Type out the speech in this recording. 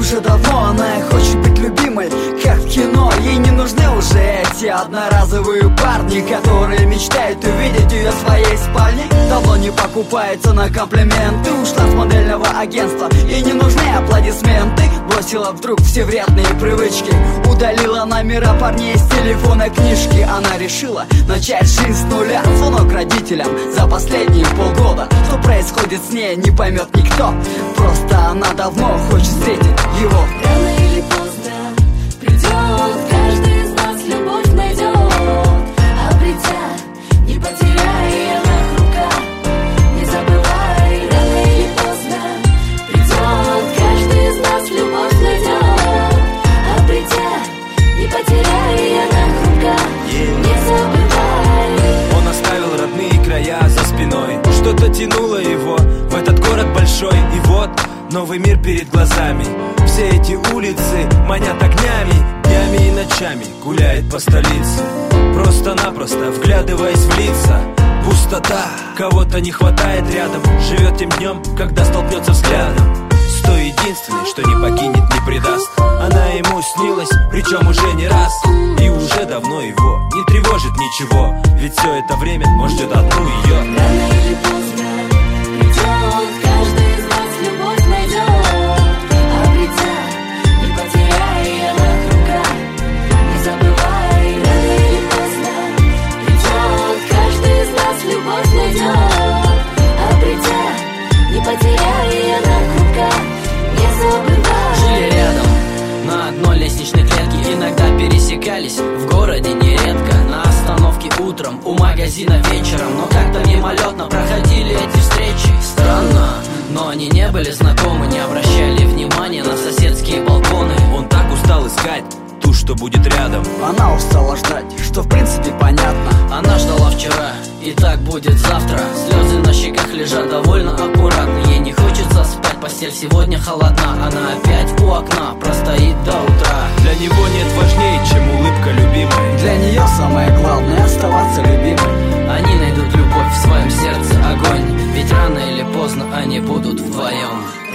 уже давно она хочет быть любимой, как в кино. Ей не нужны уже эти одноразовые парни, которые мечтают увидеть ее в своей спальне. Давно не покупается на комплименты, ушла с модельного агентства, и не нужны аплодисменты. Бросила вдруг все вредные привычки, удалила номера парней с телефона книжки. Она решила начать жизнь с нуля. Звонок родителям за последние полгода. Что происходит с ней, не поймет никто. Просто она давно хочет встретить его. Рано или поздно придет, каждый из нас любовь найдет. А придя, не потеряй ее на руках, не забывай. Рано или поздно придет, каждый из нас любовь найдет. А придя, не потеряй ее на руках, не забывай. Он оставил родные края за спиной, что-то тянуло его в этот город большой. И вот новый мир перед глазами. Все эти улицы манят огнями, днями и ночами гуляет по столице, просто-напросто вглядываясь в лица. Пустота, кого-то не хватает рядом, живет тем днем, когда столкнется взглядом с той единственной, что не покинет, не предаст. Она ему снилась, причем уже не раз, и уже давно его не тревожит ничего, ведь все это время он ждет одну ее. Рано или поздно придет, каждый из нас любовь найдет. А придя, не потеряй ее на руках, не забывай. Рано или поздно придет, каждый из нас любовь найдет. А придя, не потеряй ее на руках, не забывай. Жили рядом на одной лестничной клетке, иногда пересекались в городе нередко. На остановке утром, у магазина вечером, но как-то мимолетно проходили эти встречи. Странно, но они не были знакомы, не обращали внимания на соседские балконы. Он так устал искать ту, что будет рядом. Она устала ждать, что в принципе понятно. Она ждала вчера, и так будет завтра. Слезы на щеках лежат довольно аккуратно. Ей не хочется спать, постель сегодня холодна. Она опять у окна простоит до утра. Для него нет важнее, чем улыбка любимой. Для нее самое главное оставаться любимой. Они найдут любовь в своем сердце, огонь. Ведь рано или поздно они будут вдвоем.